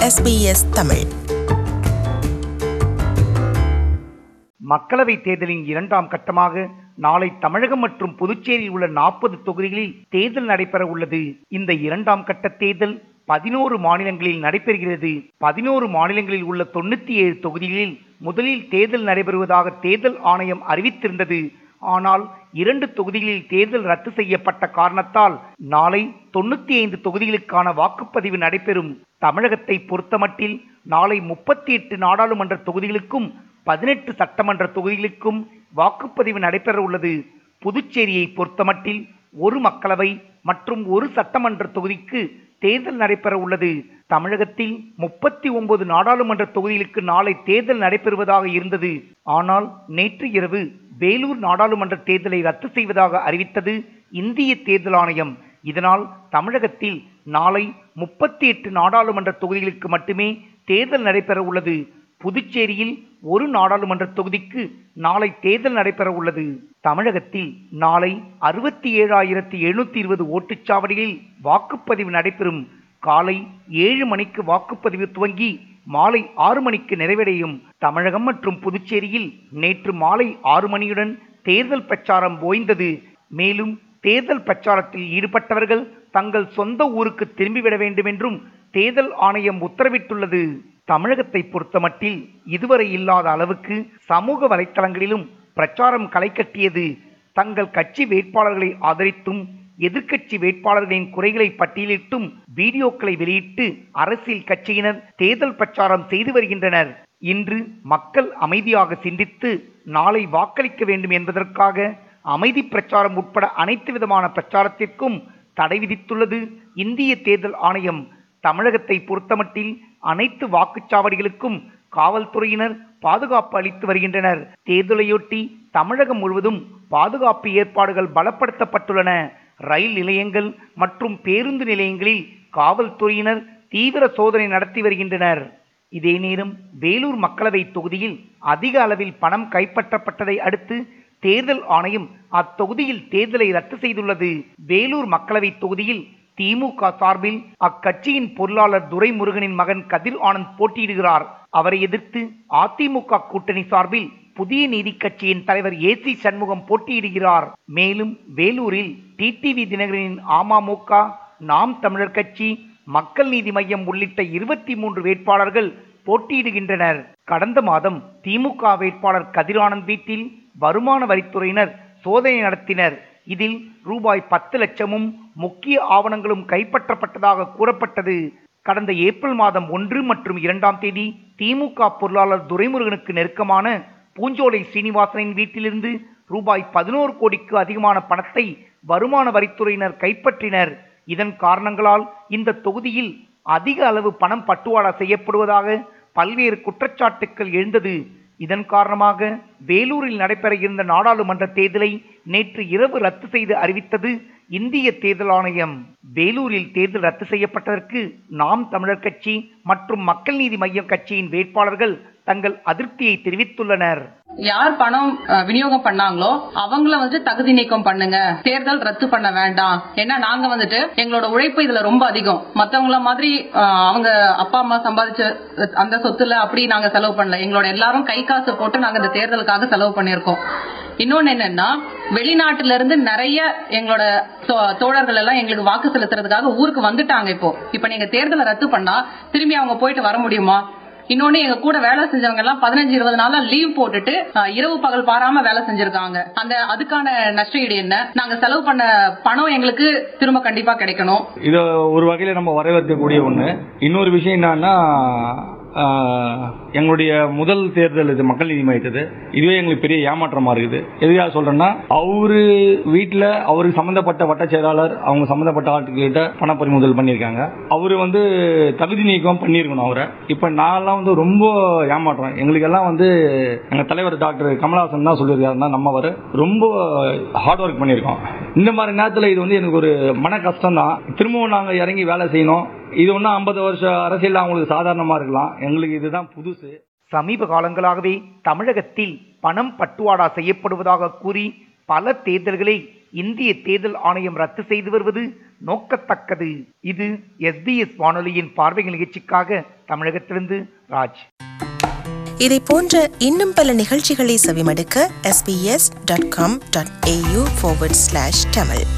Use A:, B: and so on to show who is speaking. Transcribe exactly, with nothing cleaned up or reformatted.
A: S B S Tamil.
B: மக்களவைத் தேர்தலின் இரண்டாம் கட்டமாக நாளை தமிழகம் மற்றும் புதுச்சேரியில் உள்ள நாற்பது தொகுதிகளில் தேர்தல் நடைபெற உள்ளது. இந்த இரண்டாம் கட்ட தேர்தல் பதினோரு மாநிலங்களில் நடைபெறுகிறது. பதினோரு மாநிலங்களில் உள்ள தொண்ணூத்தி ஏழு தொகுதிகளில் முதலில் தேர்தல் நடைபெறுவதாக தேர்தல் ஆணையம் அறிவித்திருந்தது. ஆனால் இரண்டு தொகுதிகளில் தேர்தல் ரத்து செய்யப்பட்ட காரணத்தால் நாளை தொண்ணூத்தி ஐந்து தொகுதிகளுக்கான வாக்குப்பதிவு நடைபெறும். தமிழகத்தை பொறுத்தமட்டில் நாளை முப்பத்தி எட்டு நாடாளுமன்ற தொகுதிகளுக்கும் பதினெட்டு சட்டமன்ற தொகுதிகளுக்கும் வாக்குப்பதிவு நடைபெற உள்ளது. புதுச்சேரியை பொறுத்தமட்டில் ஒரு மக்களவை மற்றும் ஒரு சட்டமன்ற தொகுதிக்கு தேர்தல் நடைபெற உள்ளது. தமிழகத்தில் முப்பத்தி ஒன்பது நாடாளுமன்ற தொகுதிகளுக்கு நாளை தேர்தல் நடைபெறுவதாக இருந்தது. ஆனால் நேற்று இரவு வேலூர் நாடாளுமன்ற தேர்தலை ரத்து செய்வதாக அறிவித்தது இந்திய தேர்தல் ஆணையம். இதனால் தமிழகத்தில் நாளை முப்பத்தி எட்டு நாடாளுமன்ற தொகுதிகளுக்கு மட்டுமே தேர்தல் நடைபெற உள்ளது. புதுச்சேரியில் ஒரு நாடாளுமன்ற தொகுதிக்கு நாளை தேர்தல் நடைபெற உள்ளது. தமிழகத்தில் நாளை அறுபத்தி ஏழாயிரத்தி எழுநூத்தி இருபது ஓட்டுச்சாவடிகளில் வாக்குப்பதிவு நடைபெறும். காலை ஏழு மணிக்கு வாக்குப்பதிவு துவங்கி மாலை ஆறு மணிக்கு நிறைவடையும். தமிழகம் மற்றும் புதுச்சேரியில் நேற்று மாலை ஆறு மணியுடன் தேர்தல் பிரச்சாரம் ஓய்ந்தது. மேலும் தேர்தல் பிரச்சாரத்தில் ஈடுபட்டவர்கள் தங்கள் சொந்த ஊருக்கு திரும்பிவிட வேண்டும் என்றும் தேர்தல் ஆணையம் உத்தரவிட்டுள்ளது. தமிழகத்தை பொறுத்தமட்டில் இதுவரை இல்லாத அளவுக்கு சமூக வலைத்தளங்களிலும் பிரச்சாரம் களை கட்டியது. தங்கள் கட்சி வேட்பாளர்களை ஆதரித்தும் எதிர்க்கட்சி வேட்பாளர்களின் குறைகளை பட்டியலிட்டும் வீடியோக்களை வெளியிட்டு அரசியல் கட்சியினர் தேர்தல் பிரச்சாரம் செய்து வருகின்றனர். இன்று மக்கள் அமைதியாக சிந்தித்து நாளை வாக்களிக்க வேண்டும் என்பதற்காக அமைதி பிரச்சாரம் உட்பட அனைத்து விதமான பிரச்சாரத்திற்கும் தடை விதித்துள்ளது இந்திய தேர்தல் ஆணையம். தமிழகத்தை பொறுத்தமட்டில் அனைத்து வாக்குச்சாவடிகளுக்கும் காவல்துறையினர் பாதுகாப்பு அளித்து வருகின்றனர். தேர்தலையொட்டி தமிழகம் முழுவதும் பாதுகாப்பு ஏற்பாடுகள் பலப்படுத்தப்பட்டுள்ளன. ரயில் நிலையங்கள் மற்றும் பேருந்து நிலையங்களில் காவல்துறையினர் தீவிர சோதனை நடத்தி வருகின்றனர். இதே நேரம் வேலூர் மக்களவை தொகுதியில் அதிக அளவில் பணம் கைப்பற்றப்பட்டதை அடுத்து தேர்தல் ஆணையம் அத்தொகுதியில் தேர்தலை ரத்து செய்துள்ளது. வேலூர் மக்களவை தொகுதியில் திமுக சார்பில் அக்கட்சியின் பொருளாளர் துரைமுருகனின் மகன் கதிர் ஆனந்த் போட்டியிடுகிறார். அவரை எதிர்த்து அதிமுக கூட்டணி சார்பில் புதிய நீதி கட்சியின் தலைவர் ஏ சி சண்முகம் போட்டியிடுகிறார். மேலும் வேலூரில் டிடிவி தினகரனின் அமமுக, நாம் தமிழர் கட்சி, மக்கள் நீதி மையம் உள்ளிட்ட இருபத்தி மூன்று வேட்பாளர்கள் போட்டியிடுகின்றனர். கடந்த மாதம் திமுக வேட்பாளர் கதிர் ஆனந்த் வீட்டில் வருமான வரித்துறையினர் சோதனை நடத்தினர். இதில் ரூபாய் பத்து லட்சமும் முக்கிய ஆவணங்களும் கைப்பற்றப்பட்டதாக கூறப்பட்டது. கடந்த ஏப்ரல் மாதம் ஒன்று மற்றும் இரண்டாம் தேதி திமுக பொருளாளர் துரைமுருகனுக்கு நெருக்கமான பூஞ்சோலை சீனிவாசனின் வீட்டிலிருந்து ரூபாய் பதினோரு கோடிக்கு அதிகமான பணத்தை வருமான வரித்துறையினர் கைப்பற்றினர். இதன் காரணங்களால் இந்த தொகுதியில் அதிக அளவு பணம் பட்டுவாடா செய்யப்படுவதாக பல்வேறு குற்றச்சாட்டுக்கள் எழுந்தது. இதன் காரணமாக வேலூரில் நடைபெற இருந்த நாடாளுமன்ற தேர்தலை நேற்று இரவு ரத்து செய்து அறிவித்தது இந்திய தேர்தல் ஆணையம். வேலூரில் தேர்தல் ரத்து செய்யப்பட்டதற்கு நாம் தமிழர் கட்சி மற்றும் மக்கள் நீதி மையம் கட்சியின் வேட்பாளர்கள் தங்கள் அதிருப்தியை தெரிவித்துள்ளனர்.
C: யார் பணம் விநியோகம் பண்ணாங்களோ அவங்கள வந்து தகுதி நீக்கம் பண்ணுங்க, தேர்தல் ரத்து பண்ண வேண்டாம். ஏன்னா நாங்க வந்துட்டு எங்களோட உழைப்பு இதுல ரொம்ப அதிகம். மத்தவங்கள மாதிரி அவங்க அப்பா அம்மா சம்பாதிச்ச அந்த சொத்துல அப்படி நாங்க செலவு பண்ணல. எங்களோட எல்லாரும் கை காசு போட்டு நாங்க இந்த தேர்தலுக்காக செலவு பண்ணிருக்கோம். இன்னொன்னு என்னன்னா, வெளிநாட்டுல இருந்து நிறைய எங்களோட தோழர்கள் எல்லாம் எங்களுக்கு வாக்கு செலுத்துறதுக்காக ஊருக்கு வந்துட்டாங்க. இப்போ இப்ப நீங்க தேர்தலை ரத்து பண்ணா திரும்பி அவங்க போயிட்டு வர முடியுமா? இன்னொன்னு, எங்க கூட வேலை செஞ்சவங்க எல்லாம் பதினஞ்சு இருபது நாளா லீவ் போட்டுட்டு இரவு பகல் பாராம வேலை செஞ்சிருக்காங்க. அந்த அதுக்கான நஷ்டஈடு என்ன? நாங்க செலவு பண்ண பணம் எங்களுக்கு திரும்ப கண்டிப்பா கிடைக்கணும்.
D: இது ஒரு வகையில நம்ம வரவேற்கக்கூடிய ஒண்ணு. இன்னொரு விஷயம் என்னன்னா, எங்களுடைய முதல் தேர்தல் இது மக்கள் நீதி மையத்தது. இதுவே எங்களுக்கு பெரிய ஏமாற்றமா இருக்குது. எதுக்காக சொல்றேன்னா, அவரு வீட்டுல அவருக்கு சம்பந்தப்பட்ட வட்ட செயலாளர் அவங்க சம்பந்தப்பட்ட ஆட்கிட்ட பண பறிமுதல் பண்ணிருக்காங்க. அவரு வந்து தகுதி நீக்கம் பண்ணிருக்கணும் அவரை. இப்ப நான் வந்து ரொம்ப ஏமாற்றம். எங்களுக்கு எல்லாம் வந்து எங்க தலைவர் டாக்டர் கமலஹாசன் தான் சொல்லியிருக்காருன்னா நம்ம வர ரொம்ப ஹார்ட் ஒர்க் பண்ணிருக்கோம். இந்த மாதிரி நேரத்தில் இது வந்து எனக்கு ஒரு மன கஷ்டம் தான். திரும்பவும் நாங்க இறங்கி வேலை செய்யணும். இது ஒன்னும் ஐம்பது வருஷம் அரசியல் அவங்களுக்கு சாதாரணமா இருக்கலாம், எங்களுக்கு இதுதான் புதுசு.
B: சமீப காலங்களாகவே தமிழகத்தில் பணம் பட்டுவாடா செய்யப்படுவதாக கூறி பல தேர்தல்களை இந்திய தேர்தல் ஆணையம் ரத்து செய்து வருவது நோக்கத்தக்கது. இது எஸ்பிஎஸ் வானொலியின் பார்வை நிகழ்ச்சிக்காக தமிழகத்திலிருந்து ராஜ்.
A: இதை போன்ற இன்னும் பல நிகழ்ச்சிகளை செவிமடுக்க S B S dot com dot A U forward slash Tamil